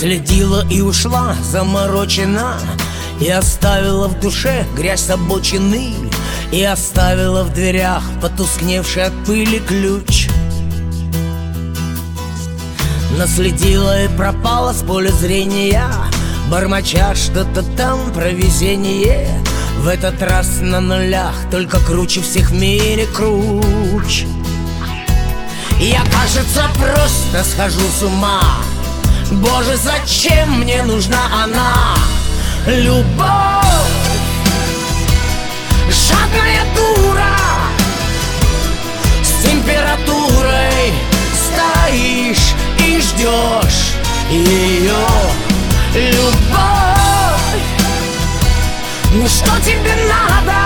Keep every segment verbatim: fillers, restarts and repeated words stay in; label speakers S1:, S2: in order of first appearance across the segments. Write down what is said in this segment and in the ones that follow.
S1: Наследила и ушла, заморочена, и оставила в душе грязь обочины, и оставила в дверях потускневший от пыли ключ. Наследила и пропала с поля зрения, бормоча что-то там про везение. В этот раз на нулях, только круче всех в мире круч. Я, кажется, просто схожу с ума. Боже, зачем мне нужна она? Любовь, жадная дура, с температурой стоишь и ждешь ее. Любовь, ну что тебе надо?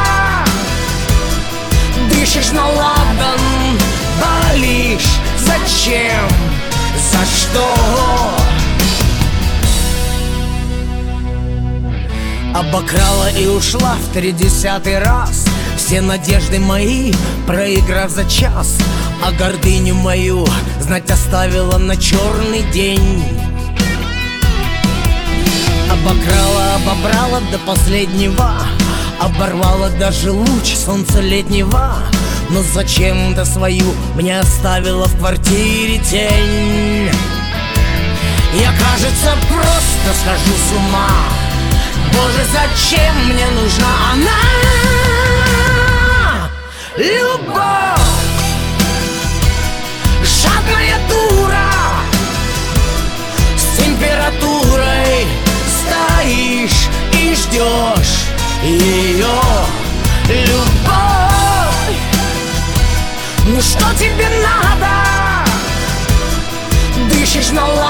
S1: Дышишь на ладан, болишь. Зачем? За что? Обокрала и ушла в тридесятый раз все надежды мои, проиграв за час. А гордыню мою знать оставила на черный день. Обокрала, обобрала до последнего, оборвала даже луч солнца летнего. Но зачем-то свою мне оставила в квартире тень. Я, кажется, просто схожу с ума. Боже, зачем мне нужна она? Любовь, жадная дура, с температурой стоишь и ждешь ее. Любовь, ну что тебе надо? Дышишь на ладан,